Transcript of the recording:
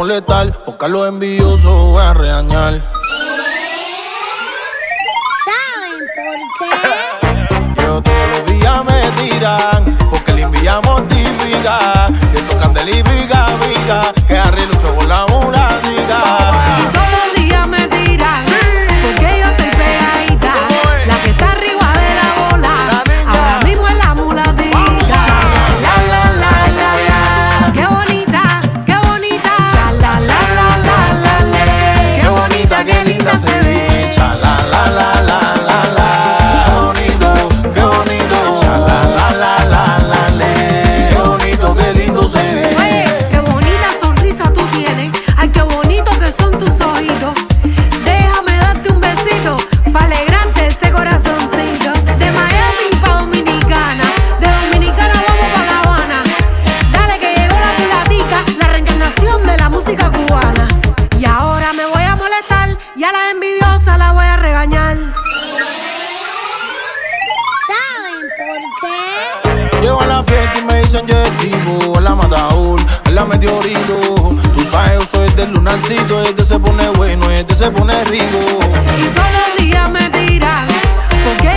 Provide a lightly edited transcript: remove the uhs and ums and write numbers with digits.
molestar, porque a los envidiosos voy a regañar. ¿Saben por qué? Ellos todos los días me tiran, porque la envidia mortifica. Y esto candela y pica, pica, que arriba lucho con la muradita. Y todos los días me tiran, porque yo estoy pegadita. La que está arriba de la bola, ahora mismo es la muladita. La, la, la, la, la. Qué bonita, qué bonita. La, la, la, la, la, la. Qué bonita, qué linda se ve. Cha la la la la la la. Qué bonito, cha la la la la la la. Qué bonito, qué lindo se ve. Oye, qué bonita sonrisa tú tienes. Ay, qué bonito que son tus ojitos. Déjame darte un besito pa' alegrarte ese corazoncito. De Miami pa' Dominicana, de Dominicana vamos pa' La Habana. Dale que llegó la mulatica, la reencarnación de la música cubana. Y ahora me voy a molestar y a las envidiosas la voy a regañar. ¿Saben por qué? Llego a la fiesta y me dicen yo el tipo, la mataúl, la meteorito. Tú sabes, yo soy del lunarcito, este se pone bueno, este se pone rico. Y todos los días me tiran, porque